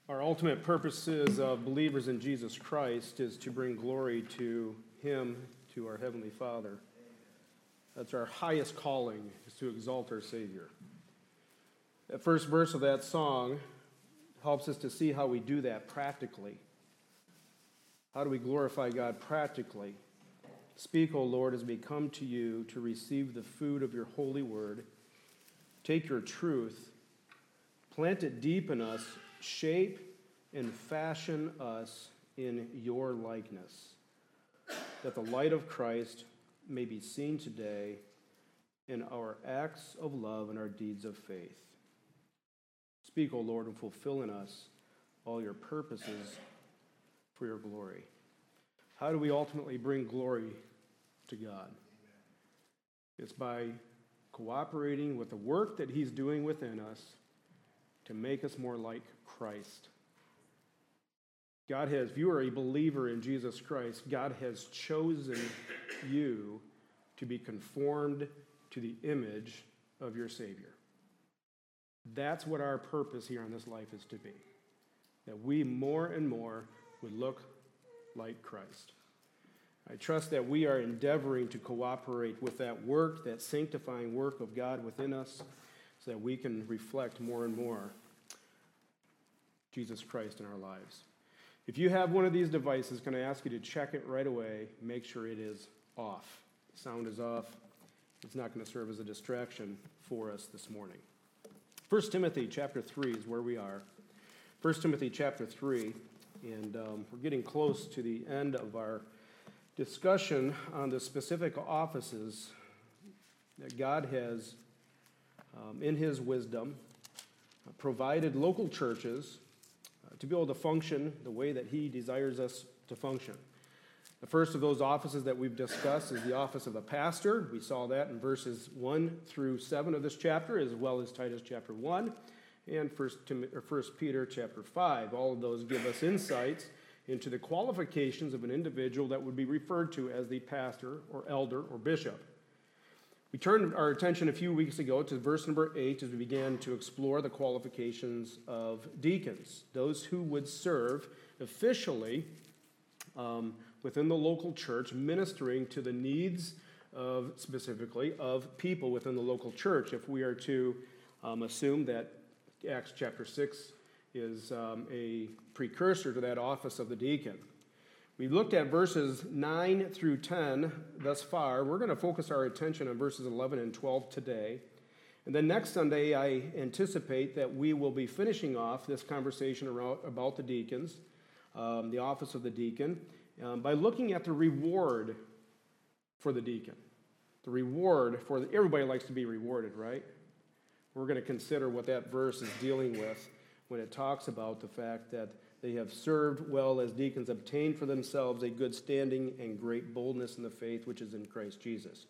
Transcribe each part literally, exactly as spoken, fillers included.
Our ultimate purposes of believers in Jesus Christ is to bring glory to Him, to our Heavenly Father. That's our highest calling, is to exalt our Savior. The first verse of that song helps us to see how we do that practically. How do we glorify God practically? Speak, O Lord, as we come to you to receive the food of your holy word. Take your truth, plant it deep in us, shape and fashion us in your likeness, that the light of Christ may be seen today in our acts of love and our deeds of faith. Speak, O Lord, and fulfill in us all your purposes for your glory. How do we ultimately bring glory to God? It's by cooperating with the work that he's doing within us to make us more like Christ. God has, if you are a believer in Jesus Christ, God has chosen you to be conformed to the image of your Savior. That's what our purpose here on this life is to be, that we more and more would look like Christ. I trust that we are endeavoring to cooperate with that work, that sanctifying work of God within us, so that we can reflect more and more Jesus Christ in our lives. If you have one of these devices, can I ask you to check it right away, make sure it is off. Sound is off. It's not going to serve as a distraction for us this morning. First Timothy chapter three is where we are. First Timothy chapter three, and um, we're getting close to the end of our discussion on the specific offices that God has, um, in his wisdom, uh, provided local churches uh, to be able to function the way that he desires us to function. The first of those offices that we've discussed is the office of a pastor. We saw that in verses one through seven of this chapter, as well as Titus chapter one and First Peter chapter five. All of those give us insights into the qualifications of an individual that would be referred to as the pastor or elder or bishop. We turned our attention a few weeks ago to verse number eight as we began to explore the qualifications of deacons, those who would serve officially um, within the local church, ministering to the needs of, specifically, of people within the local church. If we are to um, assume that Acts chapter six is um, a precursor to that office of the deacon. We've looked at verses nine through ten thus far. We're going to focus our attention on verses eleven and twelve today. And then next Sunday, I anticipate that we will be finishing off this conversation around, about the deacons, um, the office of the deacon, um, by looking at the reward for the deacon. The reward for the, everybody likes to be rewarded, right? We're going to consider what that verse is dealing with when it talks about the fact that they have served well as deacons, obtained for themselves a good standing and great boldness in the faith which is in Christ Jesus.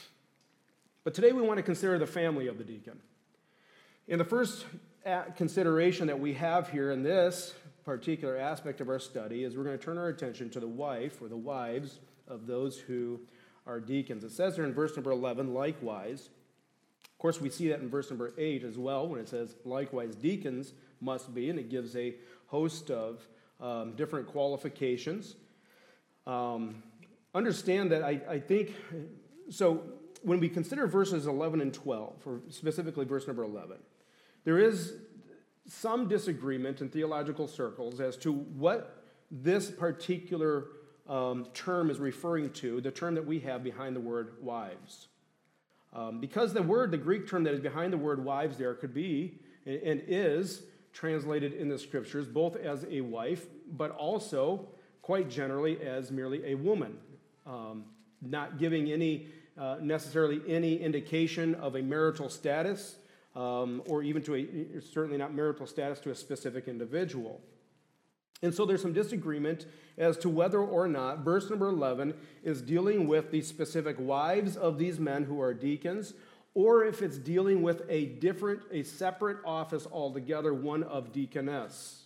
But today we want to consider the family of the deacon. In the first consideration that we have here in this particular aspect of our study is we're going to turn our attention to the wife or the wives of those who are deacons. It says there in verse number eleven, likewise. Of course, we see that in verse number eight as well when it says, likewise, deacons must be, and it gives a host of um, different qualifications. Um, understand that I, I think, so when we consider verses eleven and twelve, or specifically verse number eleven, there is some disagreement in theological circles as to what this particular um, term is referring to, the term that we have behind the word wives. Um, because the word, the Greek term that is behind the word wives there could be and is translated in the scriptures both as a wife, but also quite generally as merely a woman, um, not giving any uh, necessarily any indication of a marital status, um, or even to a certainly not marital status to a specific individual. And so there's some disagreement as to whether or not verse number eleven is dealing with the specific wives of these men who are deacons, or if it's dealing with a different, a separate office altogether, one of deaconess.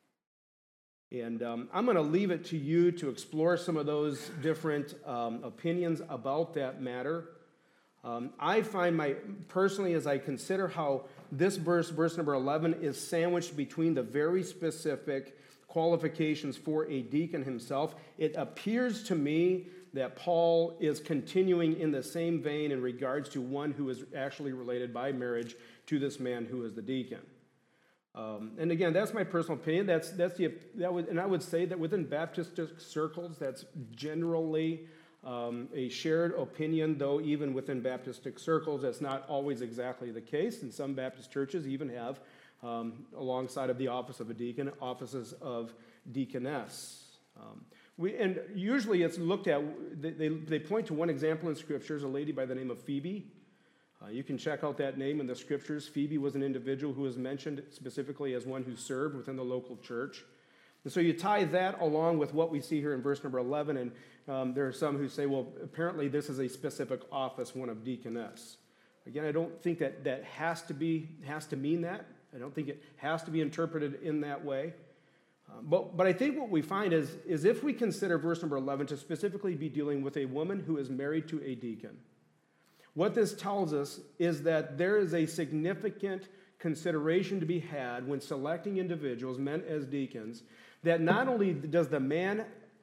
And um, I'm going to leave it to you to explore some of those different um, opinions about that matter. Um, I find my, personally, as I consider how this verse, verse number eleven, is sandwiched between the very specific qualifications for a deacon himself, it appears to me that Paul is continuing in the same vein in regards to one who is actually related by marriage to this man who is the deacon. Um, and again, that's my personal opinion. That's that's the that would, and I would say that within Baptist circles, that's generally um, a shared opinion. Though even within Baptistic circles, that's not always exactly the case. And some Baptist churches even have, um, alongside of the office of a deacon, offices of deaconess. Um, we and usually it's looked at. They, they they point to one example in Scriptures, a lady by the name of Phoebe. Uh, you can check out that name in the Scriptures. Phoebe was an individual who was mentioned specifically as one who served within the local church. And so you tie that along with what we see here in verse number eleven, and um, there are some who say, well, apparently this is a specific office, one of deaconess. Again, I don't think that that has to be has to mean that. I don't think it has to be interpreted in that way. Uh, but, but I think what we find is, is if we consider verse number eleven to specifically be dealing with a woman who is married to a deacon, what this tells us is that there is a significant consideration to be had when selecting individuals, men as deacons, that not only does the man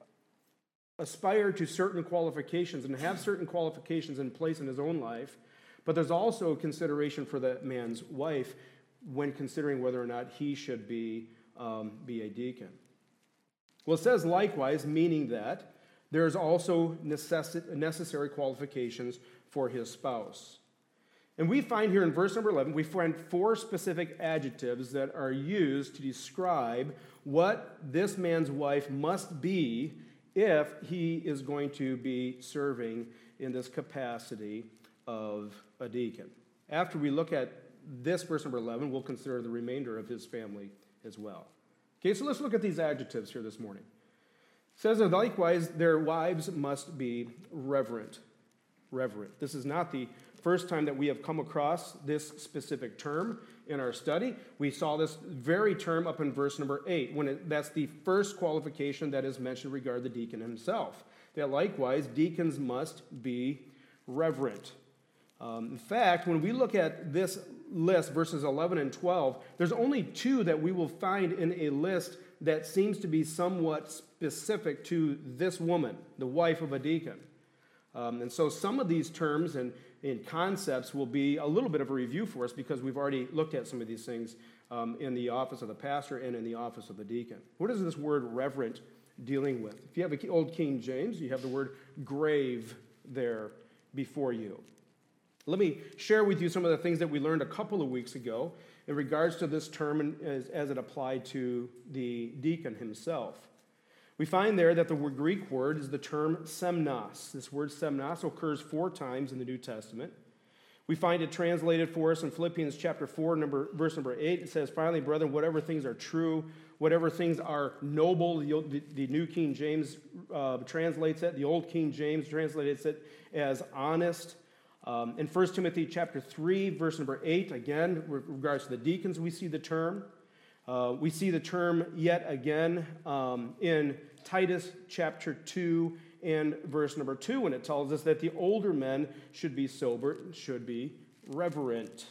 aspire to certain qualifications and have certain qualifications in place in his own life, but there's also consideration for that man's wife when considering whether or not he should be, um, be a deacon. Well, it says likewise, meaning that there's also necess- necessary qualifications for his spouse. And we find here in verse number eleven, we find four specific adjectives that are used to describe what this man's wife must be if he is going to be serving in this capacity of a deacon. After we look at this verse number eleven, we'll consider the remainder of his family as well. Okay, so let's look at these adjectives here this morning. It says, and likewise, their wives must be reverent. Reverent. This is not the first time that we have come across this specific term in our study. We saw this very term up in verse number eight, when it, that's the first qualification that is mentioned regarding the deacon himself. That likewise, deacons must be reverent. Um, in fact, when we look at this list, verses eleven and twelve, there's only two that we will find in a list that seems to be somewhat specific to this woman, the wife of a deacon. Um, and so some of these terms and, and concepts will be a little bit of a review for us because we've already looked at some of these things um, in the office of the pastor and in the office of the deacon. What is this word reverent dealing with? If you have an old King James, you have the word grave there before you. Let me share with you some of the things that we learned a couple of weeks ago in regards to this term as, as it applied to the deacon himself. We find there that the Greek word is the term semnos. This word semnos occurs four times in the New Testament. We find it translated for us in Philippians chapter four, number, verse number eight. It says, finally, brethren, whatever things are true, whatever things are noble, the, the New King James uh, translates it. The Old King James translates it as honest. Um, in First Timothy chapter three, verse number eight, again, with regards to the deacons, we see the term. Uh, we see the term yet again um, in Titus chapter two and verse number two, when it tells us that the older men should be sober, should be reverent.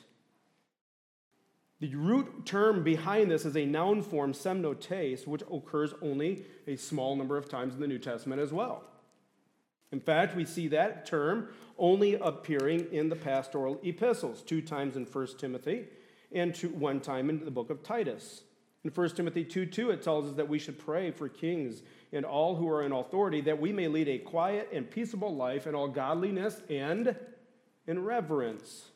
The root term behind this is a noun form, semnotes, which occurs only a small number of times in the New Testament as well. In fact, we see that term only appearing in the pastoral epistles, two times in First Timothy and two, one time in the book of Titus. In First Timothy two two, it tells us that we should pray for kings and all who are in authority, that we may lead a quiet and peaceable life in all godliness and in reverence.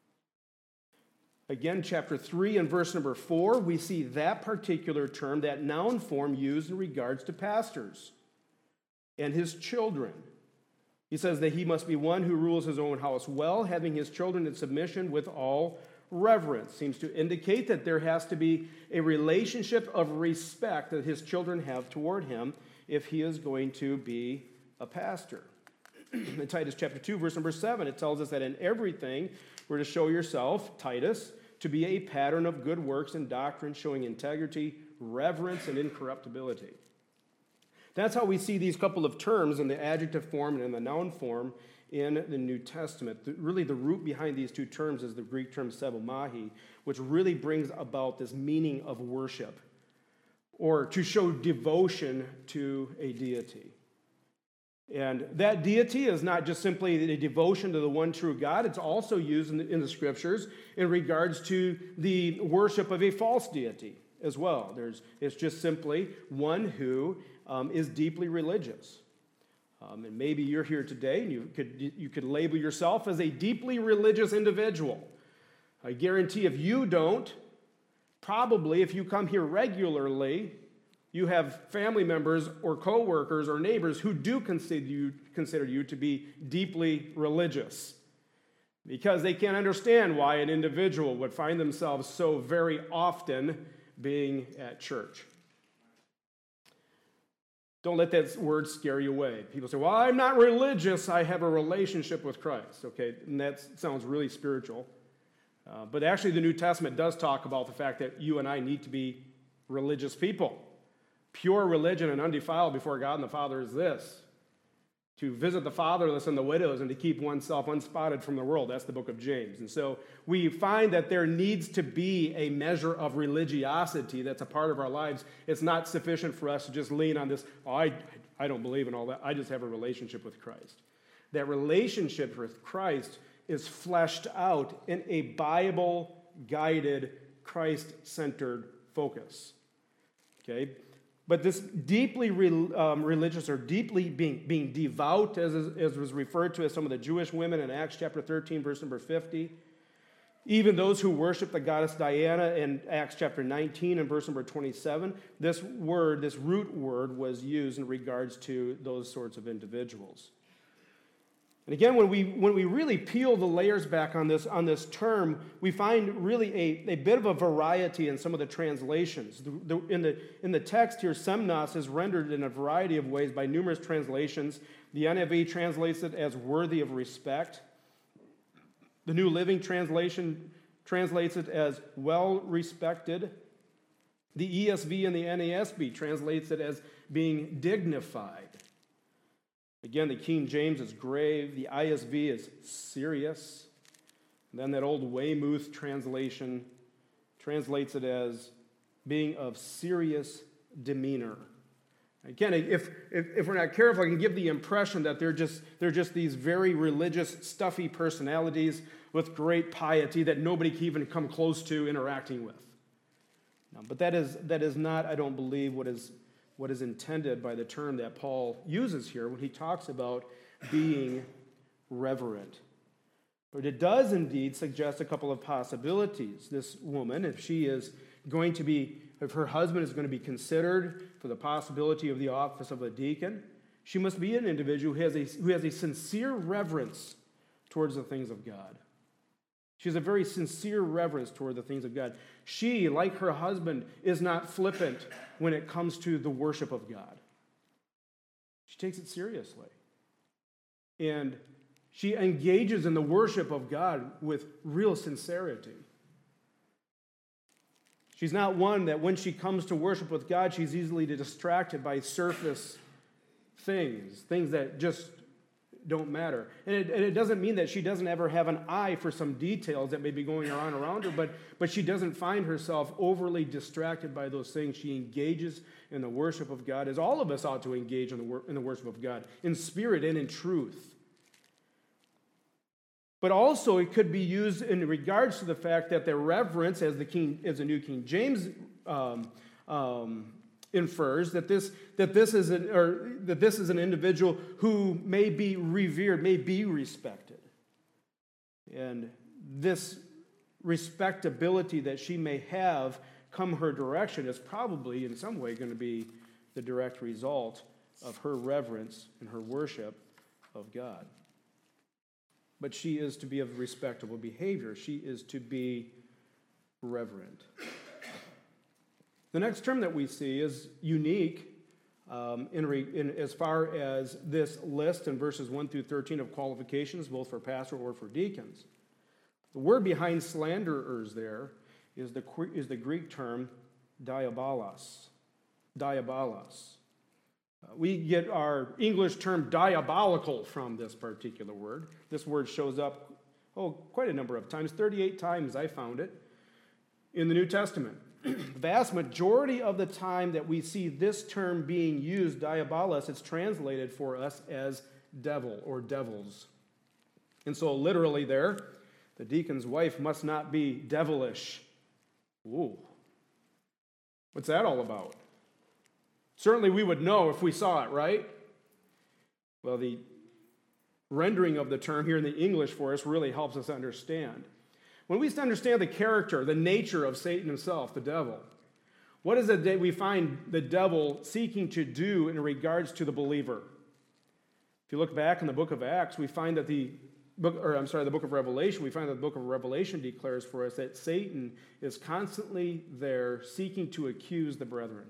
Again, chapter three and verse number four, we see that particular term, that noun form, used in regards to pastors and his children. He says that he must be one who rules his own house well, having his children in submission with all reverence. Seems to indicate that there has to be a relationship of respect that his children have toward him if he is going to be a pastor. In Titus chapter two, verse number seven, it tells us that in everything we're to show yourself, Titus, to be a pattern of good works and doctrine, showing integrity, reverence, and incorruptibility. That's how we see these couple of terms in the adjective form and in the noun form in the New Testament. The, really, the root behind these two terms is the Greek term sebomai, which really brings about this meaning of worship, or to show devotion to a deity. And that deity is not just simply a devotion to the one true God. It's also used in the, in the Scriptures in regards to the worship of a false deity as well. There's, it's just simply one who um, is deeply religious. Um, and maybe you're here today and you could, you could label yourself as a deeply religious individual. I guarantee if you don't, probably if you come here regularly, you have family members or coworkers or neighbors who do consider you, consider you to be deeply religious, because they can't understand why an individual would find themselves so very often being at church. Don't let that word scare you away. People say, well, I'm not religious, I have a relationship with Christ. Okay, and that sounds really spiritual. Uh, but actually the New Testament does talk about the fact that you and I need to be religious people. Pure religion and undefiled before God and the Father is this: to visit the fatherless and the widows and to keep oneself unspotted from the world. That's the book of James. And so we find that there needs to be a measure of religiosity that's a part of our lives. It's not sufficient for us to just lean on this, oh, I, I don't believe in all that. I just have a relationship with Christ. That relationship with Christ is fleshed out in a Bible-guided, Christ-centered focus. Okay? But this deeply re, um, religious, or deeply being, being devout, as, as was referred to as some of the Jewish women in Acts chapter thirteen, verse number fifty, even those who worship the goddess Diana in Acts chapter nineteen and verse number twenty-seven, this word, this root word, was used in regards to those sorts of individuals. And again, when we when we really peel the layers back on this on this term, we find really a, a bit of a variety in some of the translations. The, the, in, the, in the text here, semnos is rendered in a variety of ways by numerous translations. The N I V translates it as worthy of respect. The New Living Translation translates it as well respected. The E S V and the N A S B translates it as being dignified. Again, the King James is grave, the I S V is serious, and then that old Weymouth translation translates it as being of serious demeanor. Again, if, if, if we're not careful, I can give the impression that they're just, they're just these very religious, stuffy personalities with great piety that nobody can even come close to interacting with. No, but that is, that is not, I don't believe, what is what is intended by the term that Paul uses here when he talks about being reverent. But it does indeed suggest a couple of possibilities. This woman, if she is going to be, if her husband is going to be considered for the possibility of the office of a deacon, she must be an individual who has a, who has a sincere reverence towards the things of God. She has a very sincere reverence toward the things of God. She, like her husband, is not flippant when it comes to the worship of God. She takes it seriously. And she engages in the worship of God with real sincerity. She's not one that when she comes to worship with God, she's easily distracted by surface things, things that just don't matter. And it, and it doesn't mean that she doesn't ever have an eye for some details that may be going on around her, but, but she doesn't find herself overly distracted by those things. She engages in the worship of God, as all of us ought to engage in the, wor- in the worship of God, in spirit and in truth. But also it could be used in regards to the fact that their reverence, as the King, as the New King James um, um, infers, that this that this is an or that this is an individual who may be revered, may be respected, and this respectability that she may have come her direction is probably in some way going to be the direct result of her reverence and her worship of God. But she is to be of respectable behavior. She is to be reverent. The next term that we see is unique um, in, re, in as far as this list in verses one through thirteen of qualifications, both for pastor or for deacons. The word behind slanderers there is the, is the Greek term diabolos. Diabolos. Uh, we get our English term diabolical from this particular word. This word shows up, oh, quite a number of times, thirty-eight times I found it in the New Testament. The vast majority of the time that we see this term being used, diabolos, it's translated for us as devil or devils. And so literally there, the deacon's wife must not be devilish. Ooh. What's that all about? Certainly we would know if we saw it, right? Well, the rendering of the term here in the English for us really helps us understand. When we understand the character, the nature of Satan himself, the devil, what is it that we find the devil seeking to do in regards to the believer? If you look back in the book of Acts, we find that the book, or I'm sorry, the book of Revelation, we find that the book of Revelation declares for us that Satan is constantly there seeking to accuse the brethren.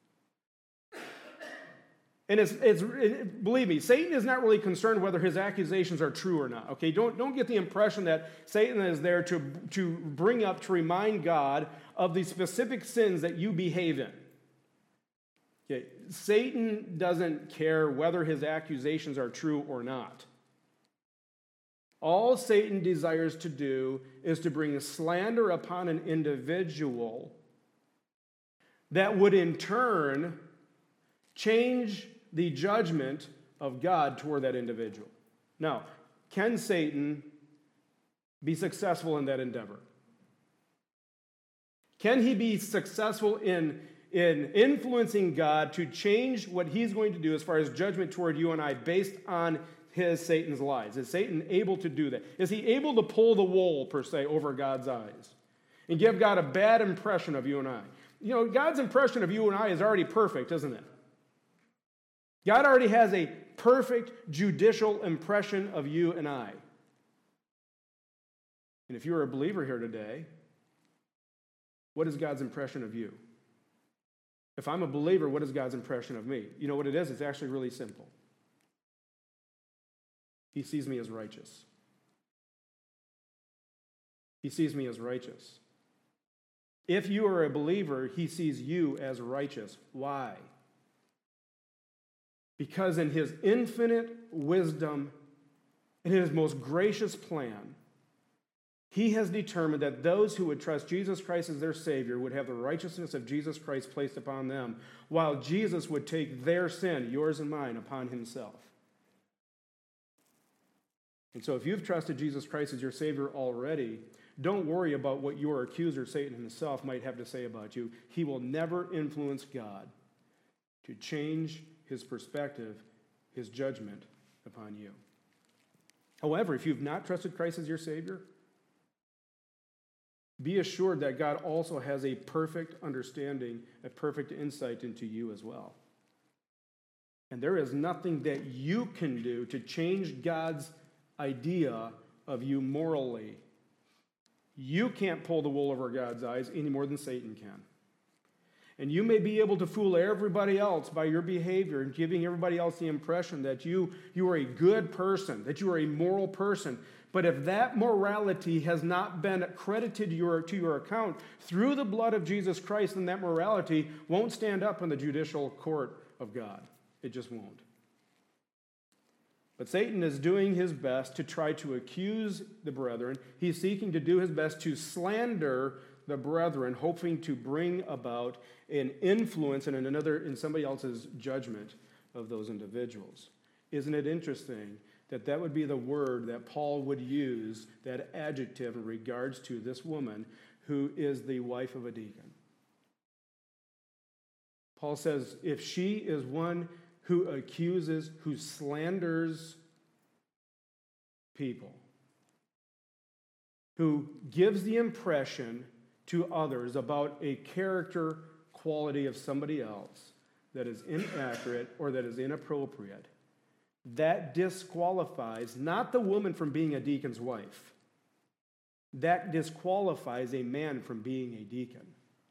And it's, it's it, believe me, Satan is not really concerned whether his accusations are true or not. Okay, don't, don't get the impression that Satan is there to, to bring up, to remind God of the specific sins that you behave in. Okay, Satan doesn't care whether his accusations are true or not. All Satan desires to do is to bring slander upon an individual that would in turn change the judgment of God toward that individual. Now, can Satan be successful in that endeavor? Can he be successful in, in influencing God to change what he's going to do as far as judgment toward you and I based on his, Satan's lies? Is Satan able to do that? Is he able to pull the wool, per se, over God's eyes and give God a bad impression of you and I? You know, God's impression of you and I is already perfect, isn't it? God already has a perfect judicial impression of you and I. And if you're a believer here today, what is God's impression of you? If I'm a believer, what is God's impression of me? You know what it is? It's actually really simple. He sees me as righteous. He sees me as righteous. If you are a believer, he sees you as righteous. Why? Because in his infinite wisdom, in his most gracious plan, he has determined that those who would trust Jesus Christ as their Savior would have the righteousness of Jesus Christ placed upon them, while Jesus would take their sin, yours and mine, upon himself. And so if you've trusted Jesus Christ as your Savior already, don't worry about what your accuser, Satan himself, might have to say about you. He will never influence God to change his perspective, his judgment upon you. However, if you've not trusted Christ as your Savior, be assured that God also has a perfect understanding, a perfect insight into you as well. And there is nothing that you can do to change God's idea of you morally. You can't pull the wool over God's eyes any more than Satan can. And you may be able to fool everybody else by your behavior and giving everybody else the impression that you, you are a good person, that you are a moral person. But if that morality has not been credited to your, to your account through the blood of Jesus Christ, then that morality won't stand up in the judicial court of God. It just won't. But Satan is doing his best to try to accuse the brethren. He's seeking to do his best to slander the brethren, hoping to bring about an influence in another, in somebody else's judgment of those individuals. Isn't it interesting that that would be the word that Paul would use, that adjective in regards to this woman who is the wife of a deacon? Paul says, if she is one who accuses, who slanders people, who gives the impression to others about a character quality of somebody else that is inaccurate or that is inappropriate, that disqualifies not the woman from being a deacon's wife. That disqualifies a man from being a deacon.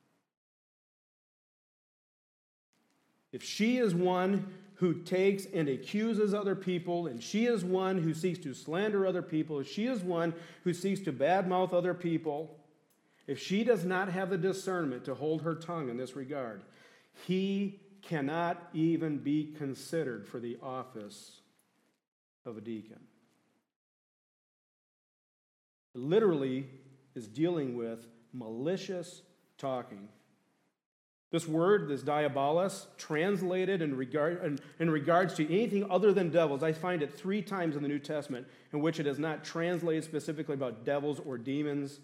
If she is one who takes and accuses other people, and she is one who seeks to slander other people, if she is one who seeks to badmouth other people, if she does not have the discernment to hold her tongue in this regard, he cannot even be considered for the office of a deacon. It literally is dealing with malicious talking. This word, this diabolos, translated in, regard, in, in regards to anything other than devils, I find it three times in the New Testament in which it is not translated specifically about devils or demons.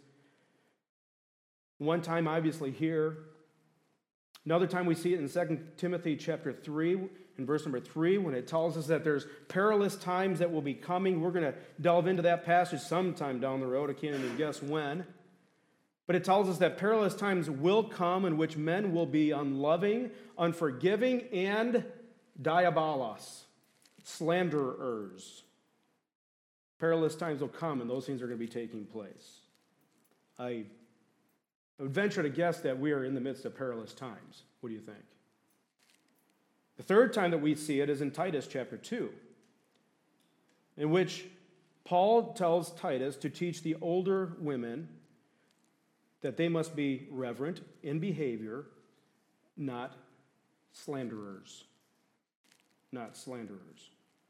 One time, obviously, here. Another time we see it in Second Timothy chapter three, in verse number three, when it tells us that there's perilous times that will be coming. We're going to delve into that passage sometime down the road. I can't even guess when. But it tells us that perilous times will come in which men will be unloving, unforgiving, and diabolos, slanderers. Perilous times will come, and those things are going to be taking place. I would venture to guess that we are in the midst of perilous times. What do you think? The third time that we see it is in Titus chapter two, in which Paul tells Titus to teach the older women that they must be reverent in behavior, not slanderers. Not slanderers.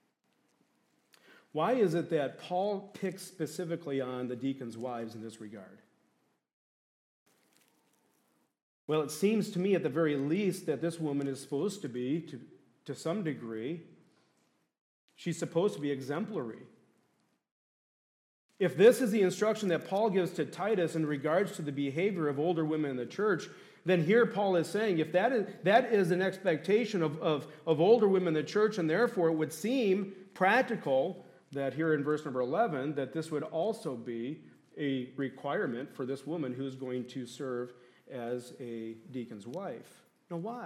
Why is it that Paul picks specifically on the deacons' wives in this regard? Well, it seems to me at the very least that this woman is supposed to be, to, to some degree, she's supposed to be exemplary. If this is the instruction that Paul gives to Titus in regards to the behavior of older women in the church, then here Paul is saying if that is, that is an expectation of, of, of older women in the church, and therefore it would seem practical that here in verse number eleven, that this would also be a requirement for this woman who's going to serve as a deacon's wife. Now, why?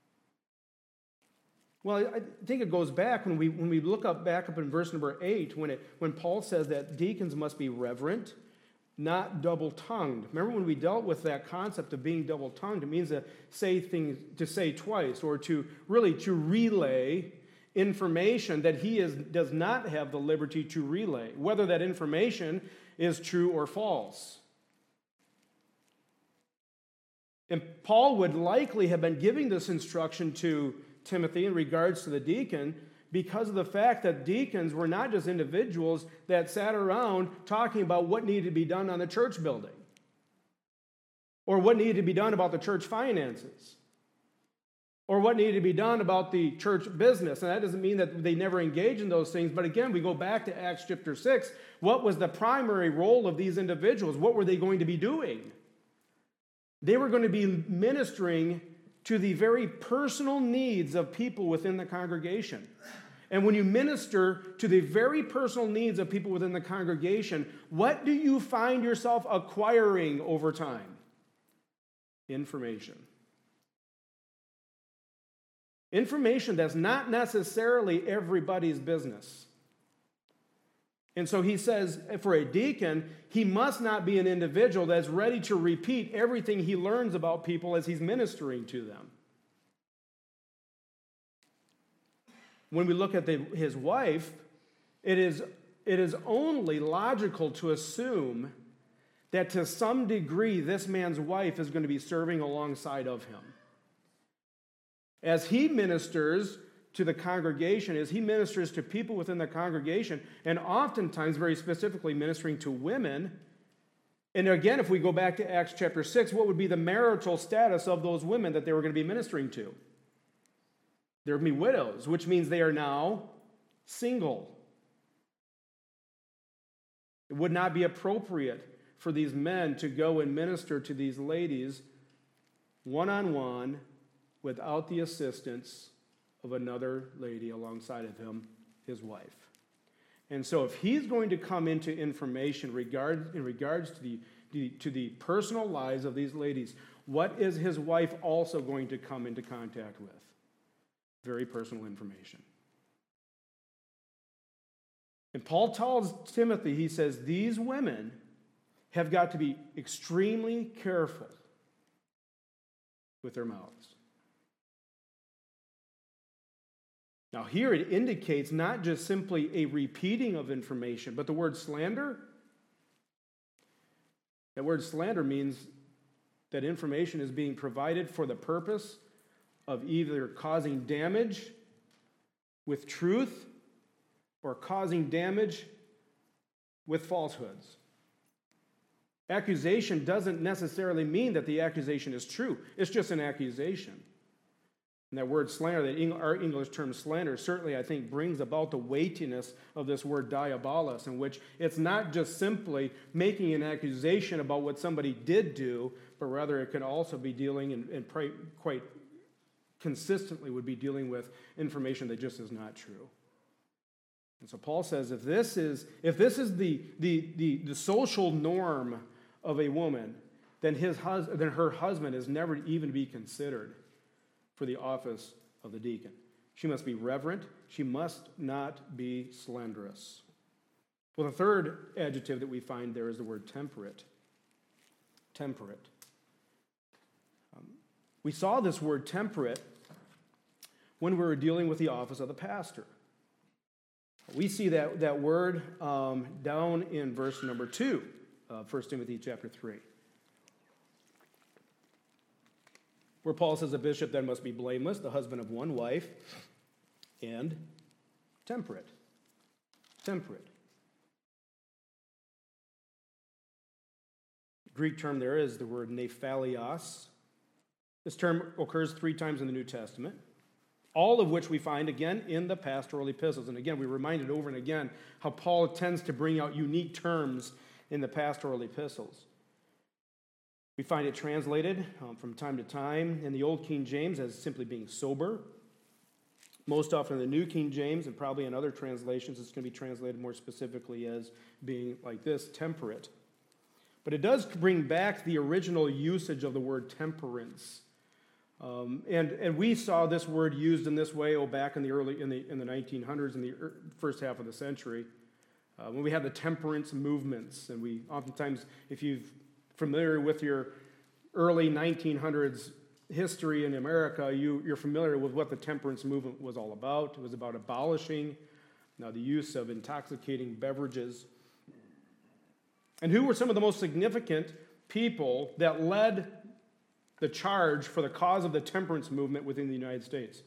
Well, I think it goes back when we when we look up back up in verse number eight, when it when Paul says that deacons must be reverent, not double-tongued. Remember when we dealt with that concept of being double-tongued? It means to say things to say twice, or to really to relay information that he is does not have the liberty to relay, whether that information is true or false. And Paul would likely have been giving this instruction to Timothy in regards to the deacon because of the fact that deacons were not just individuals that sat around talking about what needed to be done on the church building or what needed to be done about the church finances or what needed to be done about the church business. And that doesn't mean that they never engage in those things. But again, we go back to Acts chapter six. What was the primary role of these individuals? What were they going to be doing? They were going to be ministering to the very personal needs of people within the congregation. And when you minister to the very personal needs of people within the congregation, what do you find yourself acquiring over time? Information. Information that's not necessarily everybody's business. And so he says, for a deacon, he must not be an individual that's ready to repeat everything he learns about people as he's ministering to them. When we look at the, his wife, it is, it is only logical to assume that to some degree this man's wife is going to be serving alongside of him. As he ministers to the congregation, as he ministers to people within the congregation, and oftentimes very specifically ministering to women. And again, if we go back to Acts chapter six, what would be the marital status of those women that they were going to be ministering to? There would be widows, which means they are now single. It would not be appropriate for these men to go and minister to these ladies one-on-one without the assistance of another lady alongside of him, his wife. And so if he's going to come into information regard, in regards to the, the, to the personal lives of these ladies, what is his wife also going to come into contact with? Very personal information. And Paul tells Timothy, he says, these women have got to be extremely careful with their mouths. Now here it indicates not just simply a repeating of information, but the word slander. That word slander means that information is being provided for the purpose of either causing damage with truth or causing damage with falsehoods. Accusation doesn't necessarily mean that the accusation is true. It's just an accusation. And that word slander, that our English term slander, certainly I think brings about the weightiness of this word diabolos, in which it's not just simply making an accusation about what somebody did do, but rather it can also be dealing, and, and quite consistently would be dealing with information that just is not true. And so Paul says if this is if this is the the the, the social norm of a woman, then his hus- then her husband is never even to be considered for the office of the deacon. She must be reverent. She must not be slanderous. Well, the third adjective that we find there is the word temperate. Temperate. Um, we saw this word temperate when we were dealing with the office of the pastor. We see that, that word um, down in verse number two of First Timothy chapter three. Where Paul says a bishop then must be blameless, the husband of one wife, and temperate. Temperate. The Greek term there is the word nephalios. This term occurs three times in the New Testament, all of which we find, again, in the pastoral epistles. And again, we're reminded over and again how Paul tends to bring out unique terms in the pastoral epistles. We find it translated um, from time to time in the Old King James as simply being sober. Most often in the New King James, and probably in other translations, it's going to be translated more specifically as being like this, temperate. But it does bring back the original usage of the word temperance. Um, and, and we saw this word used in this way oh, back in the early in the in the nineteen hundreds, in the first half of the century, uh, when we had the temperance movements. And we oftentimes, if you've familiar with your early nineteen hundreds history in America, you, you're familiar with what the temperance movement was all about. It was about abolishing now the use of intoxicating beverages. And who were some of the most significant people that led the charge for the cause of the temperance movement within the United States?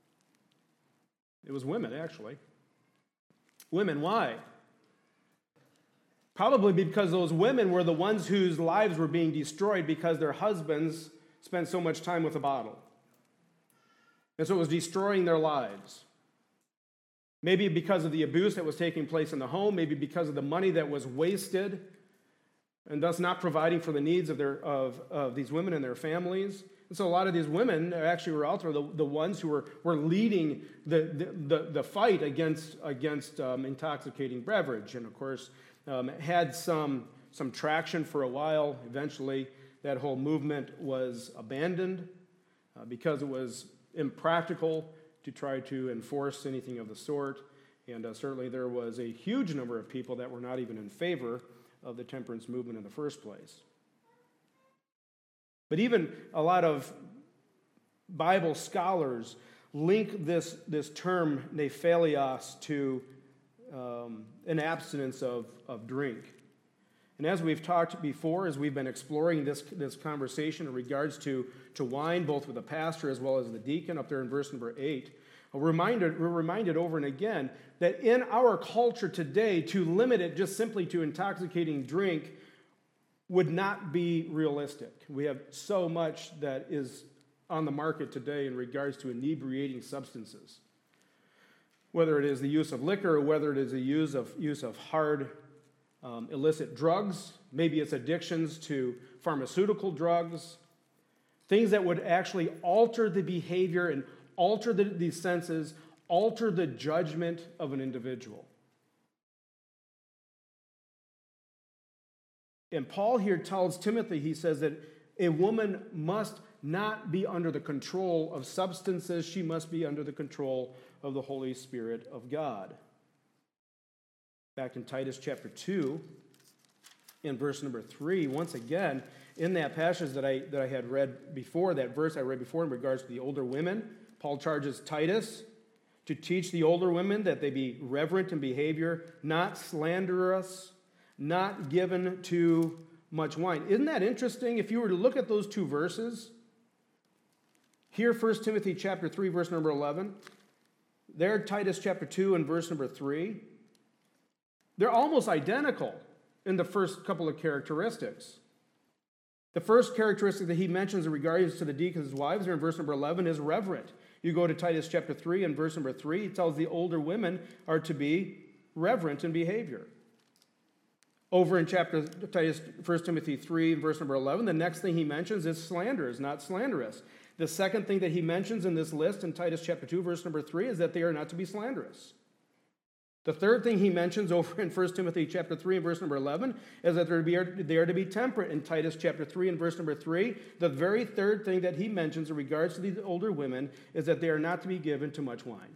It was women, actually. Women, why? Probably because those women were the ones whose lives were being destroyed because their husbands spent so much time with a bottle. And so it was destroying their lives. Maybe because of the abuse that was taking place in the home, maybe because of the money that was wasted, and thus not providing for the needs of their of, of these women and their families. And so a lot of these women actually were out there, the, the ones who were, were leading the, the, the, the fight against, against um, intoxicating beverage. And of course, Um, had some, some traction for a while. Eventually, that whole movement was abandoned uh, because it was impractical to try to enforce anything of the sort. And uh, certainly there was a huge number of people that were not even in favor of the temperance movement in the first place. But even a lot of Bible scholars link this, this term nephalios to um, an abstinence of, of drink. And as we've talked before, as we've been exploring this, this conversation in regards to, to wine, both with the pastor as well as the deacon, up there in verse number eight, we're reminded, we're reminded over and again that in our culture today, to limit it just simply to intoxicating drink would not be realistic. We have so much that is on the market today in regards to inebriating substances. Whether it is the use of liquor or whether it is the use of, use of hard um, illicit drugs, maybe it's addictions to pharmaceutical drugs, things that would actually alter the behavior and alter the, the senses, alter the judgment of an individual. And Paul here tells Timothy, he says that a woman must not be under the control of substances. She must be under the control of the Holy Spirit of God. Back in Titus chapter two, in verse number three, once again, in that passage that I, that I had read before, that verse I read before in regards to the older women, Paul charges Titus to teach the older women that they be reverent in behavior, not slanderous, not given to much wine. Isn't that interesting? If you were to look at those two verses, Here, First Timothy chapter three, verse number eleven. There, Titus chapter two and verse number three. They're almost identical in the first couple of characteristics. The first characteristic that he mentions in regards to the deacons' wives are in verse number eleven is reverent. You go to Titus chapter three and verse number three, it tells the older women are to be reverent in behavior. Over in chapter Titus, First Timothy three, verse number eleven, the next thing he mentions is slanderers, not slanderous. The second thing that he mentions in this list in Titus chapter two, verse number three, is that they are not to be slanderous. The third thing he mentions over in First Timothy chapter three and verse number eleven is that they are, they are to be temperate in Titus chapter three and verse number three. The very third thing that he mentions in regards to these older women is that they are not to be given to much wine.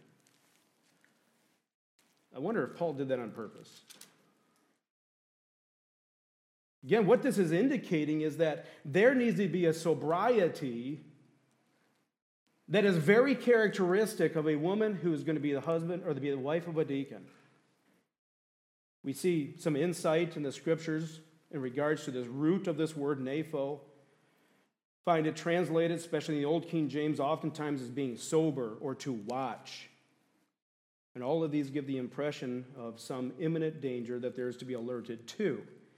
I wonder if Paul did that on purpose. Again, what this is indicating is that there needs to be a sobriety that is very characteristic of a woman who is going to be the husband or to be the wife of a deacon. We see some insight in the scriptures in regards to this root of this word, napho. Find it translated, especially in the Old King James, oftentimes as being sober or to watch. And all of these give the impression of some imminent danger that there is to be alerted to.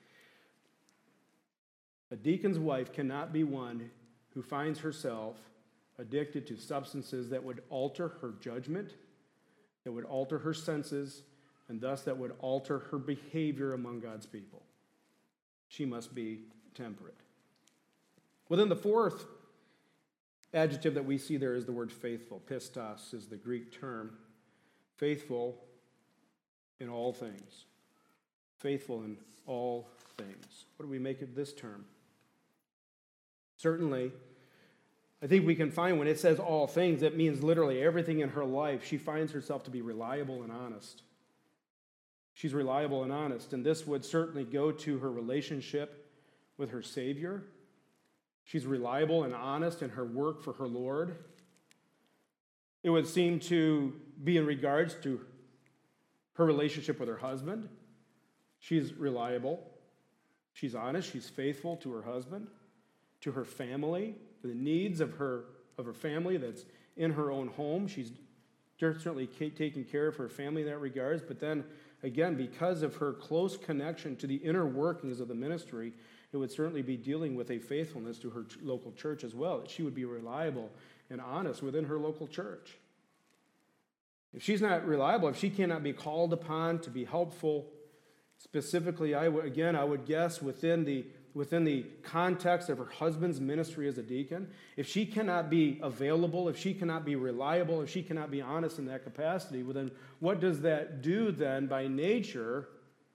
A deacon's wife cannot be one who finds herself addicted to substances that would alter her judgment, that would alter her senses, and thus that would alter her behavior among God's people. She must be temperate. Well, then the fourth adjective that we see there is the word faithful. Pistos is the Greek term. Faithful in all things. Faithful in all things. What do we make of this term? Certainly, I think we can find when it says all things, it means literally everything in her life. She finds herself to be reliable and honest. She's reliable and honest, and this would certainly go to her relationship with her Savior. She's reliable and honest in her work for her Lord. It would seem to be in regards to her relationship with her husband. She's reliable. She's honest. She's faithful to her husband, to her family, to the needs of her of her family that's in her own home. She's certainly taking care of her family in that regards. But then, again, because of her close connection to the inner workings of the ministry, it would certainly be dealing with a faithfulness to her local church as well, that she would be reliable and honest within her local church. If she's not reliable, if she cannot be called upon to be helpful, specifically, I would, again, I would guess within the within the context of her husband's ministry as a deacon, if she cannot be available, if she cannot be reliable, if she cannot be honest in that capacity, well then what does that do then by nature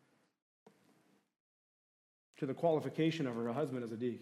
to the qualification of her husband as a deacon?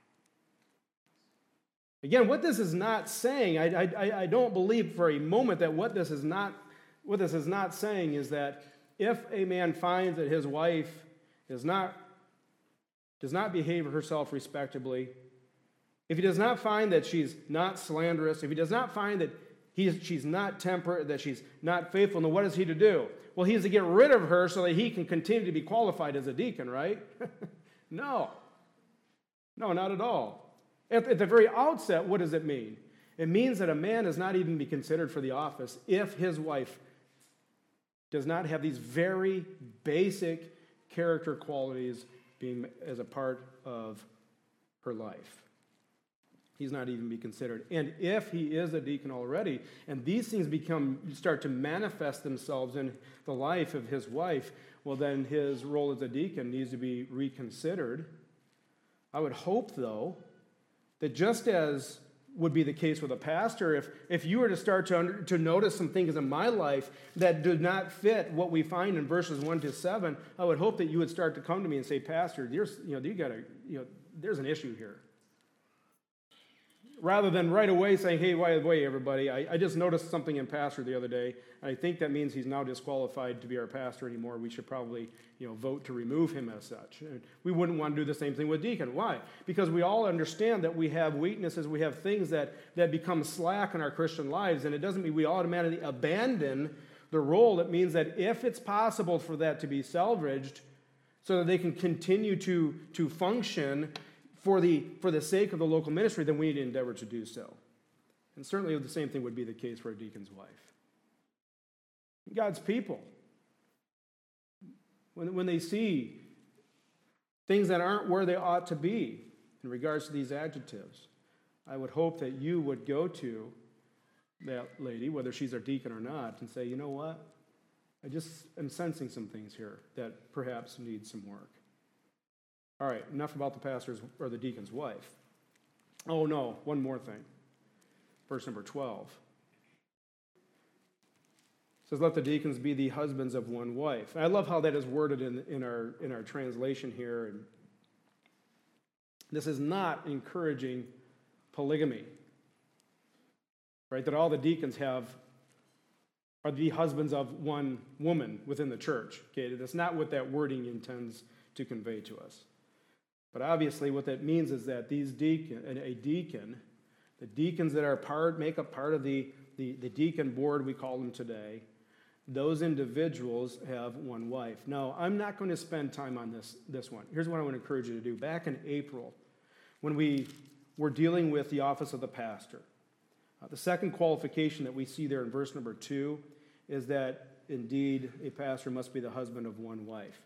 Again, what this is not saying, I, I, I don't believe for a moment that what this is not what this is not saying is that if a man finds that his wife is not does not behave herself respectably, if he does not find that she's not slanderous, if he does not find that he, she's not temperate, that she's not faithful, then what is he to do? Well, he is to get rid of her so that he can continue to be qualified as a deacon, right? No. No, not at all. At, at the very outset, what does it mean? It means that a man does not even be considered for the office if his wife does not have these very basic character qualities being as a part of her life. He's not even be considered. And if he is a deacon already, and these things become start to manifest themselves in the life of his wife, well, then his role as a deacon needs to be reconsidered. I would hope, though, that just as would be the case with a pastor, if, if you were to start to, under, to notice some things in my life that do not fit what we find in verses one to seven, I would hope that you would start to come to me and say, Pastor, there's, you know, you gotta, you know, there's an issue here. Rather than right away saying, hey, by the way, everybody, I, I just noticed something in pastor the other day, and I think that means he's now disqualified to be our pastor anymore. We should probably, you know, vote to remove him as such. And we wouldn't want to do the same thing with deacon. Why? Because we all understand that we have weaknesses, we have things that, that become slack in our Christian lives, and it doesn't mean we automatically abandon the role. It means that if it's possible for that to be salvaged so that they can continue to, to function for the, for the sake of the local ministry, then we need to endeavor to do so. And certainly the same thing would be the case for a deacon's wife. God's people, when, when they see things that aren't where they ought to be in regards to these adjectives, I would hope that you would go to that lady, whether she's our deacon or not, and say, you know what? I just am sensing some things here that perhaps need some work. All right, enough about the pastor's or the deacon's wife. Oh no, one more thing. Verse number twelve. It says, let the deacons be the husbands of one wife. And I love how that is worded in, in, our, in our translation here. And this is not encouraging polygamy, right? That all the deacons have are the husbands of one woman within the church. Okay, that's not what that wording intends to convey to us. But obviously what that means is that these deacon, a deacon, the deacons that are part, make up part of the, the, the deacon board, we call them today, those individuals have one wife. Now, I'm not going to spend time on this, this one. Here's what I want to encourage you to do. Back in April, when we were dealing with the office of the pastor, uh, the second qualification that we see there in verse number two is that, indeed, a pastor must be the husband of one wife.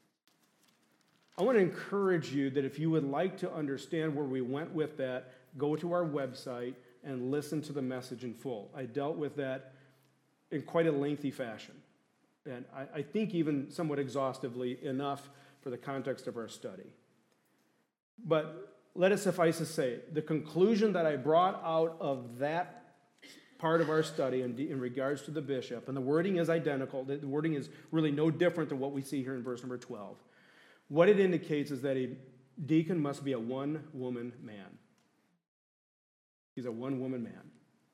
I want to encourage you that if you would like to understand where we went with that, go to our website and listen to the message in full. I dealt with that in quite a lengthy fashion, and I, I think even somewhat exhaustively enough for the context of our study. But let it suffice to say, the conclusion that I brought out of that part of our study in, in regards to the bishop, and the wording is identical, the wording is really no different than what we see here in verse number twelve. What it indicates is that a deacon must be a one-woman man. He's a one-woman man.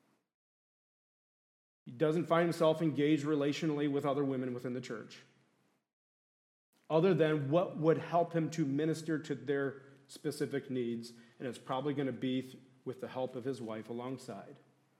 He doesn't find himself engaged relationally with other women within the church, other than what would help him to minister to their specific needs, and it's probably going to be with the help of his wife alongside.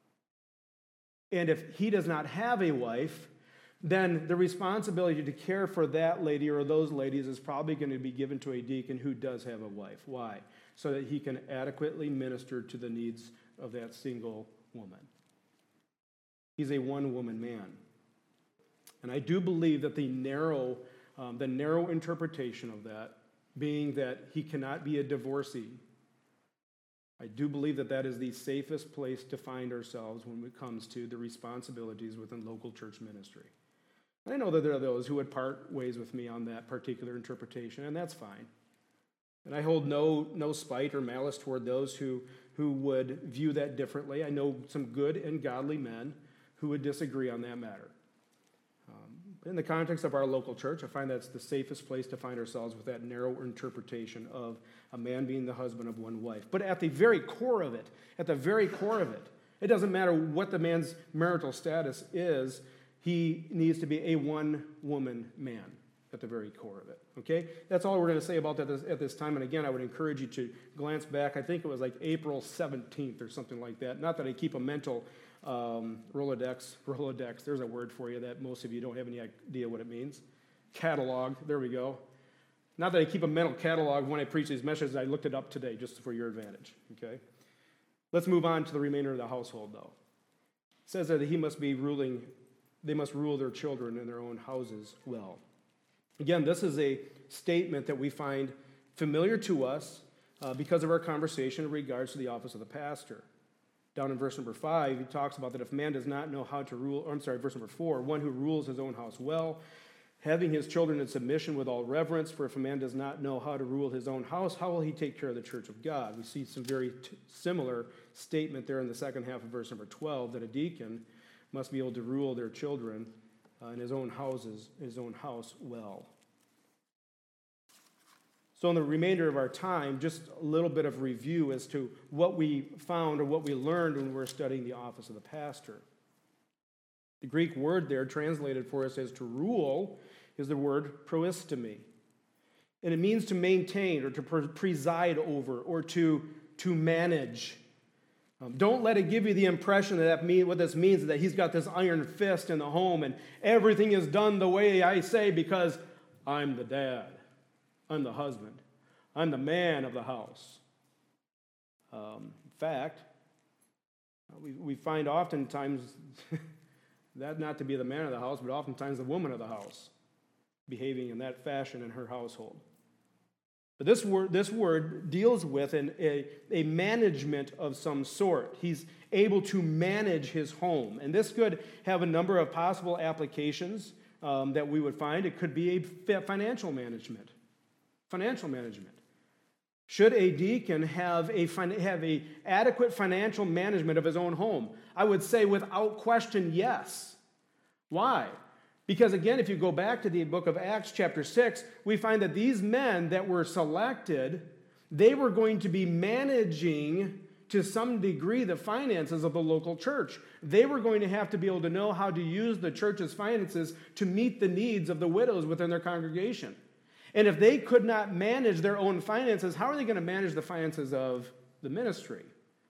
And if he does not have a wife, then the responsibility to care for that lady or those ladies is probably going to be given to a deacon who does have a wife. Why? So that he can adequately minister to the needs of that single woman. He's a one-woman man. And I do believe that the narrow, um, the narrow interpretation of that, being that he cannot be a divorcee, I do believe that that is the safest place to find ourselves when it comes to the responsibilities within local church ministry. And I know that there are those who would part ways with me on that particular interpretation, and that's fine. And I hold no, no spite or malice toward those who, who would view that differently. I know some good and godly men who would disagree on that matter. Um, in the context of our local church, I find that's the safest place to find ourselves with that narrow interpretation of a man being the husband of one wife. But at the very core of it, at the very core of it, it doesn't matter what the man's marital status is, he needs to be a one-woman man at the very core of it, okay? That's all we're going to say about that at this time. And again, I would encourage you to glance back. I think it was like April seventeenth or something like that. Not that I keep a mental um, Rolodex, Rolodex, there's a word for you that most of you don't have any idea what it means. Catalog, there we go. Not that I keep a mental catalog when I preach these messages. I looked it up today just for your advantage, okay? Let's move on to the remainder of the household, though. It says that he must be ruling, they must rule their children in their own houses well. Again, this is a statement that we find familiar to us uh, because of our conversation in regards to the office of the pastor. Down in verse number five, he talks about that if man does not know how to rule, or I'm sorry, verse number four, one who rules his own house well, having his children in submission with all reverence, for if a man does not know how to rule his own house, how will he take care of the church of God? We see some very t- similar statement there in the second half of verse number twelve, that a deacon must be able to rule their children uh, in his own houses, his own house well. So in the remainder of our time, just a little bit of review as to what we found or what we learned when we were studying the office of the pastor. The Greek word there translated for us as to rule is the word proistemi. And it means to maintain or to preside over or to, to manage. Um, don't let it give you the impression that, that mean, what this means is that he's got this iron fist in the home and everything is done the way I say because I'm the dad. I'm the husband. I'm the man of the house. Um, in fact, We, we find oftentimes that not to be the man of the house, but oftentimes the woman of the house behaving in that fashion in her household. But this word, this word deals with an, a, a management of some sort. He's able to manage his home. And this could have a number of possible applications um, that we would find. It could be a financial management. Financial management. Should a deacon have a have a adequate financial management of his own home? I would say without question, yes. Why? Because again, if you go back to the book of Acts chapter six, we find that these men that were selected, they were going to be managing to some degree the finances of the local church. They were going to have to be able to know how to use the church's finances to meet the needs of the widows within their congregation. And if they could not manage their own finances, how are they going to manage the finances of the ministry?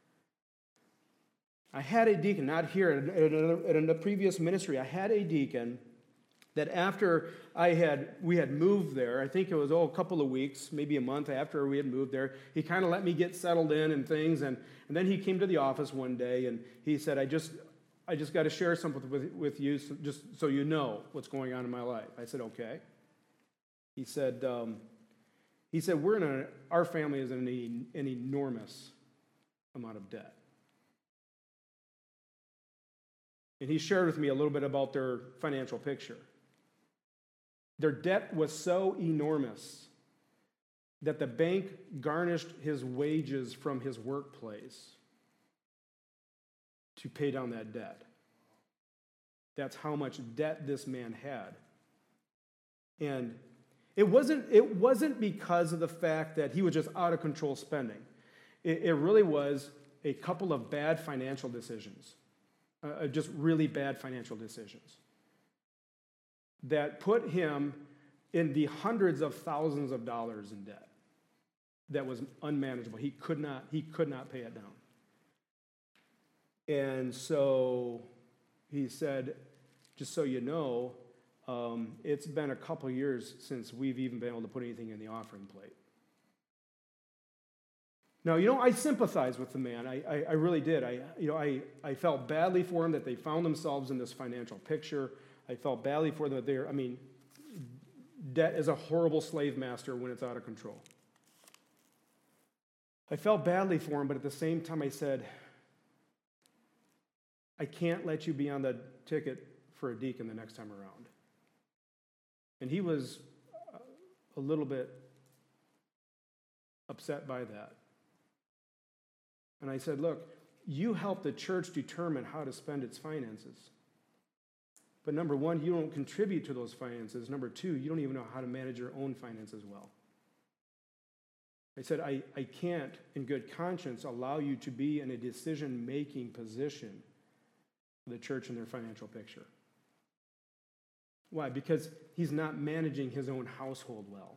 I had a deacon, not here, in a previous ministry, I had a deacon that after I had, we had moved there, I think it was oh, a couple of weeks, maybe a month after we had moved there, he kind of let me get settled in and things, and, and then he came to the office one day, and he said, I just I just got to share something with, with you, so just so you know what's going on in my life. I said, okay. He said, um, he said, we're in a, our family is in an, an enormous amount of debt. And he shared with me a little bit about their financial picture. Their debt was so enormous that the bank garnished his wages from his workplace to pay down that debt. That's how much debt this man had. And It wasn't, it wasn't because of the fact that he was just out of control spending. It, it really was a couple of bad financial decisions, uh, just really bad financial decisions that put him in the hundreds of thousands of dollars in debt that was unmanageable. He could not, he could not pay it down. And so he said, just so you know, Um, it's been a couple years since we've even been able to put anything in the offering plate. Now, you know, I sympathize with the man. I, I, I really did. I, you know, I, I felt badly for him that they found themselves in this financial picture. I felt badly for them that they're, I mean, debt is a horrible slave master when it's out of control. I felt badly for him, but at the same time I said, I can't let you be on the ticket for a deacon the next time around. And he was a little bit upset by that. And I said, look, you help the church determine how to spend its finances. But number one, you don't contribute to those finances. Number two, you don't even know how to manage your own finances well. I said, I, I can't, in good conscience, allow you to be in a decision-making position for the church and their financial picture. Why? Because he's not managing his own household well.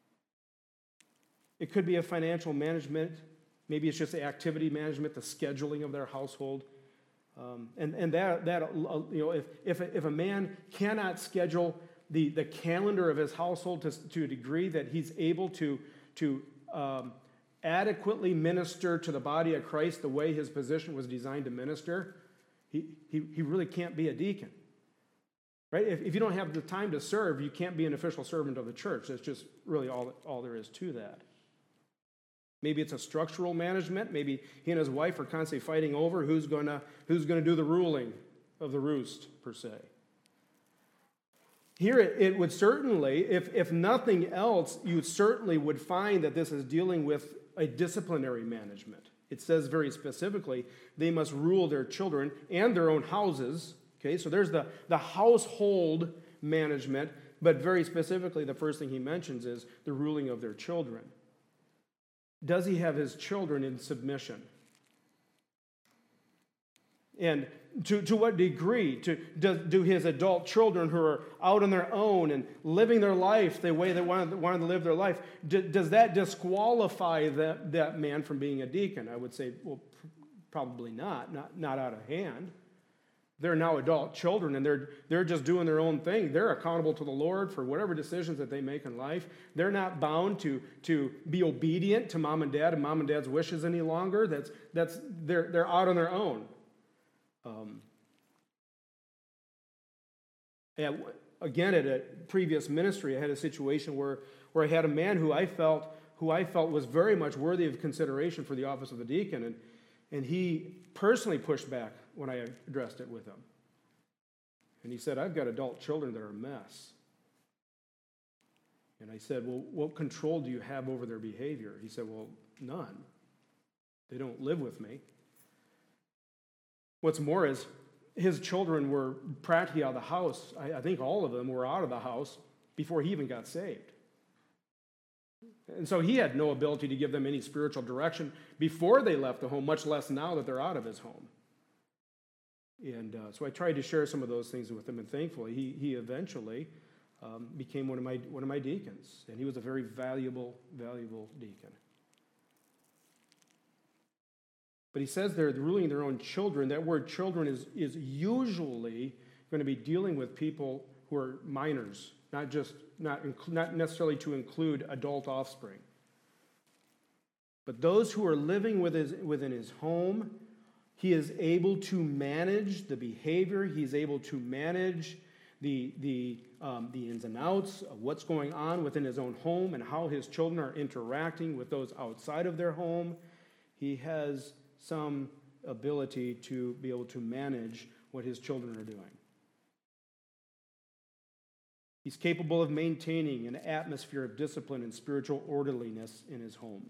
It could be a financial management. Maybe it's just the activity management, the scheduling of their household. Um, and and that, that uh, you know, if, if, a, if a man cannot schedule the, the calendar of his household to, to a degree that he's able to, to um, adequately minister to the body of Christ the way his position was designed to minister, he, he, he really can't be a deacon. Right? If, if you don't have the time to serve, you can't be an official servant of the church. That's just really all, all there is to that. Maybe it's a structural management. Maybe he and his wife are constantly fighting over who's going to who's going to do the ruling of the roost, per se. Here it, it would certainly, if, if nothing else, you certainly would find that this is dealing with a disciplinary management. It says very specifically, they must rule their children and their own houses. Okay, so there's the, the household management, but very specifically, the first thing he mentions is the ruling of their children. Does he have his children in submission? And to, to what degree? To, do, do his adult children who are out on their own and living their life the way they wanted, wanted to live their life, do, does that disqualify that, that man from being a deacon? I would say, well, probably not, not, not out of hand. They're now adult children, and they're they're just doing their own thing. They're accountable to the Lord for whatever decisions that they make in life. They're not bound to, to be obedient to mom and dad and mom and dad's wishes any longer. That's that's they're they're out on their own. Um, and again, at a previous ministry, I had a situation where, where I had a man who I felt who I felt was very much worthy of consideration for the office of a deacon, and, and he personally pushed back when I addressed it with him. And he said, I've got adult children that are a mess. And I said, well, what control do you have over their behavior? He said, well, none. They don't live with me. What's more is his children were practically out of the house. I, I think all of them were out of the house before he even got saved. And so he had no ability to give them any spiritual direction before they left the home, much less now that they're out of his home. And uh, so I tried to share some of those things with him, and thankfully he, he eventually um, became one of my one of my deacons, and he was a very valuable, valuable deacon. But he says they're ruling their own children. That word children is, is usually going to be dealing with people who are minors, not just not, inc- not necessarily to include adult offspring. But those who are living with his, within his home, he is able to manage the behavior. He's able to manage the, the, um, the ins and outs of what's going on within his own home and how his children are interacting with those outside of their home. He has some ability to be able to manage what his children are doing. He's capable of maintaining an atmosphere of discipline and spiritual orderliness in his home.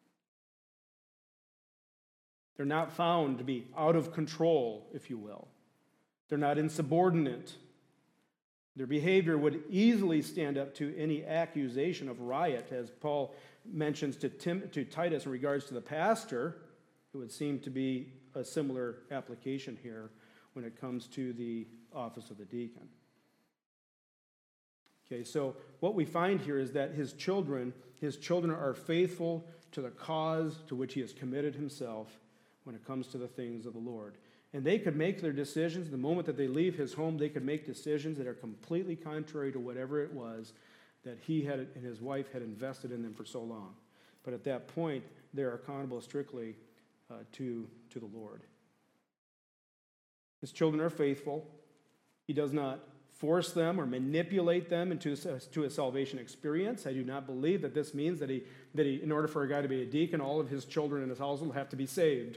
They're not found to be out of control, if you will. They're not insubordinate. Their behavior would easily stand up to any accusation of riot, as Paul mentions to, Tim, to Titus in regards to the pastor. It would seem to be a similar application here when it comes to the office of the deacon. Okay, so what we find here is that his children, his children are faithful to the cause to which he has committed himself when it comes to the things of the Lord. And they could make their decisions the moment that they leave his home. They could make decisions that are completely contrary to whatever it was that he had and his wife had invested in them for so long. But at that point, they are accountable strictly uh, to, to the Lord. His children are faithful. He does not force them or manipulate them into to a salvation experience. I do not believe that this means that he, that he, in order for a guy to be a deacon, all of his children in his household have to be saved.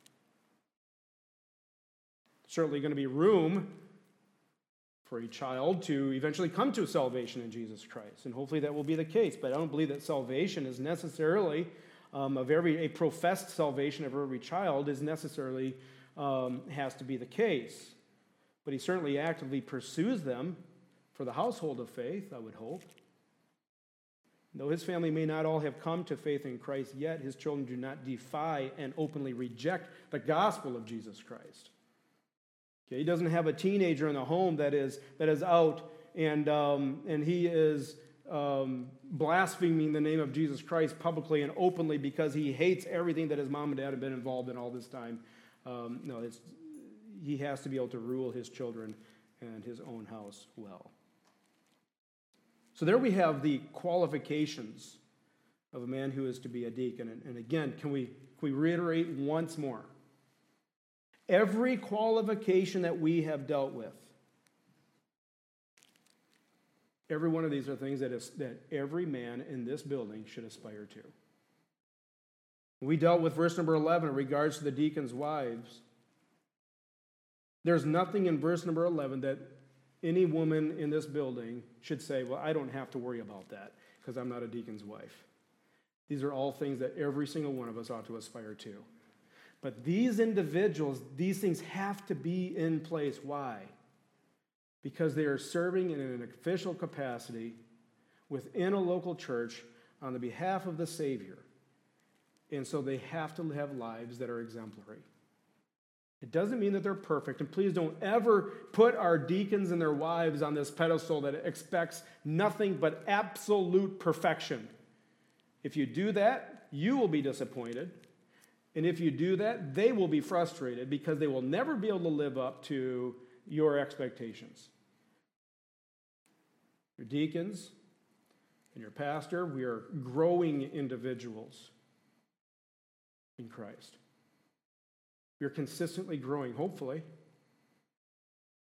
Certainly going to be room for a child to eventually come to salvation in Jesus Christ, and hopefully that will be the case. But I don't believe that salvation is necessarily um, of every a professed salvation of every child is necessarily um, has to be the case. But he certainly actively pursues them for the household of faith, I would hope. Though his family may not all have come to faith in Christ yet, his children do not defy and openly reject the gospel of Jesus Christ. Okay, he doesn't have a teenager in the home that is that is out and um, and he is um, blaspheming the name of Jesus Christ publicly and openly because he hates everything that his mom and dad have been involved in all this time. Um, no, it's he has to be able to rule his children and his own house well. So there we have the qualifications of a man who is to be a deacon. And, and again, can we, can we reiterate once more? Every qualification that we have dealt with, every one of these are things that, is, that every man in this building should aspire to. We dealt with verse number eleven in regards to the deacons' wives. There's nothing in verse number eleven that any woman in this building should say, well, I don't have to worry about that because I'm not a deacon's wife. These are all things that every single one of us ought to aspire to. But these individuals, these things have to be in place. Why? Because they are serving in an official capacity within a local church on the behalf of the Savior. And so they have to have lives that are exemplary. It doesn't mean that they're perfect, and please don't ever put our deacons and their wives on this pedestal that expects nothing but absolute perfection. If you do that, you will be disappointed, and if you do that, they will be frustrated because they will never be able to live up to your expectations. Your deacons and your pastor, we are growing individuals in Christ. We are consistently growing, hopefully.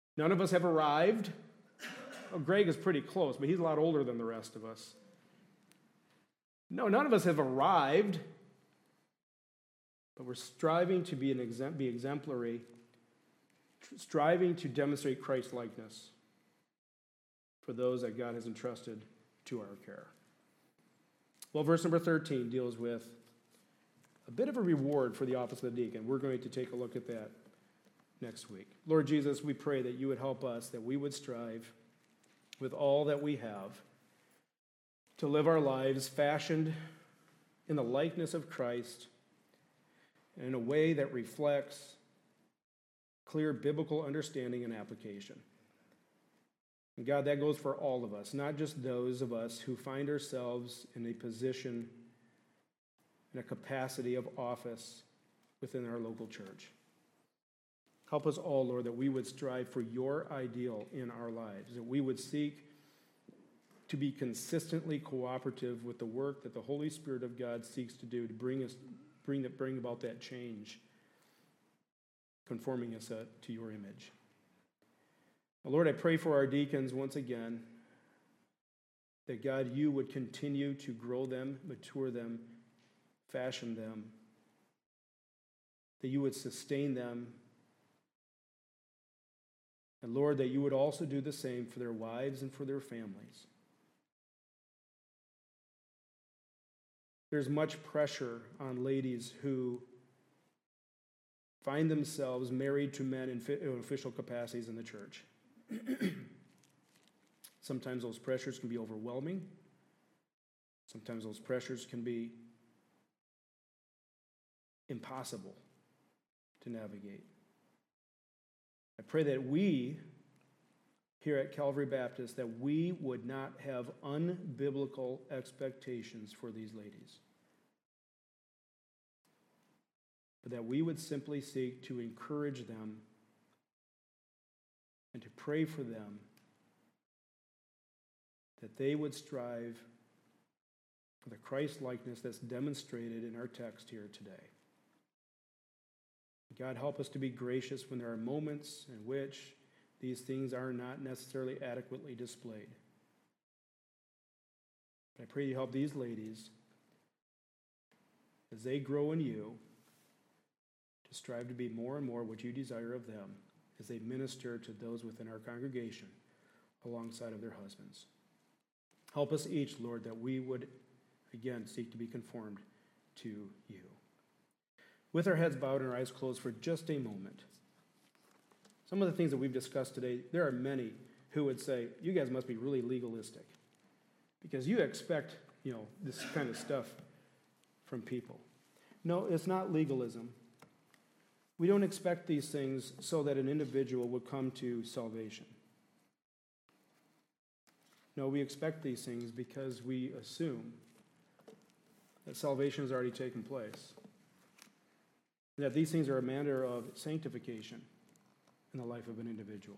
None of us have arrived. Well, Greg is pretty close, but he's a lot older than the rest of us. No, none of us have arrived, but we're striving to be, an exemp- be exemplary, striving to demonstrate Christ-likeness for those that God has entrusted to our care. Well, verse number thirteen deals with a bit of a reward for the office of the deacon. We're going to take a look at that next week. Lord Jesus, we pray that you would help us, that we would strive with all that we have to live our lives fashioned in the likeness of Christ and in a way that reflects clear biblical understanding and application. And God, that goes for all of us, not just those of us who find ourselves in a position, in a capacity of office within our local church. Help us all, Lord, that we would strive for your ideal in our lives, that we would seek to be consistently cooperative with the work that the Holy Spirit of God seeks to do to bring us, bring, that, bring about that change, conforming us uh, to your image. Now, Lord, I pray for our deacons once again, that God, you would continue to grow them, mature them, fashion them, that you would sustain them, and Lord, that you would also do the same for their wives and for their families. There's much pressure on ladies who find themselves married to men in official capacities in the church. Sometimes those pressures can be overwhelming. Sometimes those pressures can be impossible to navigate. I pray that we, here at Calvary Baptist, that we would not have unbiblical expectations for these ladies, but that we would simply seek to encourage them and to pray for them, that they would strive for the Christ-likeness that's demonstrated in our text here today. God, help us to be gracious when there are moments in which these things are not necessarily adequately displayed. But I pray you help these ladies, as they grow in you, to strive to be more and more what you desire of them as they minister to those within our congregation alongside of their husbands. Help us each, Lord, that we would, again, seek to be conformed to you. With our heads bowed and our eyes closed for just a moment, some of the things that we've discussed today, there are many who would say, you guys must be really legalistic because you expect, you know, this kind of stuff from people. No, it's not legalism. We don't expect these things so that an individual would come to salvation. No, we expect these things because we assume that salvation has already taken place. That these things are a matter of sanctification in the life of an individual.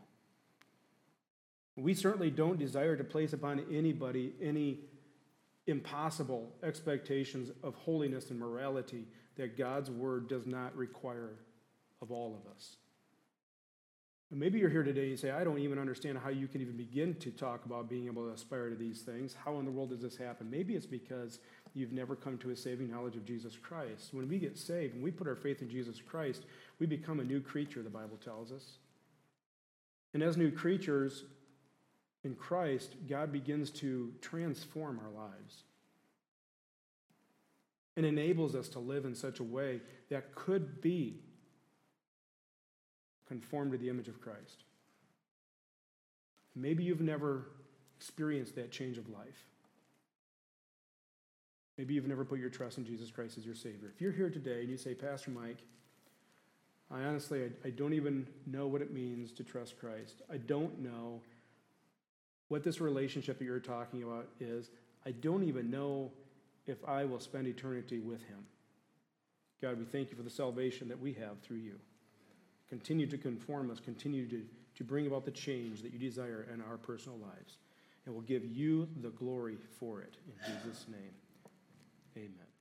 We certainly don't desire to place upon anybody any impossible expectations of holiness and morality that God's word does not require of all of us. And maybe you're here today and you say, I don't even understand how you can even begin to talk about being able to aspire to these things. How in the world does this happen? Maybe it's because you've never come to a saving knowledge of Jesus Christ. When we get saved and we put our faith in Jesus Christ, we become a new creature, the Bible tells us. And as new creatures in Christ, God begins to transform our lives and enables us to live in such a way that could be conformed to the image of Christ. Maybe you've never experienced that change of life. Maybe you've never put your trust in Jesus Christ as your Savior. If you're here today and you say, Pastor Mike, I honestly, I, I don't even know what it means to trust Christ. I don't know what this relationship that you're talking about is. I don't even know if I will spend eternity with him. God, we thank you for the salvation that we have through you. Continue to conform us. Continue to, to bring about the change that you desire in our personal lives. And we'll give you the glory for it. In Jesus' name, amen.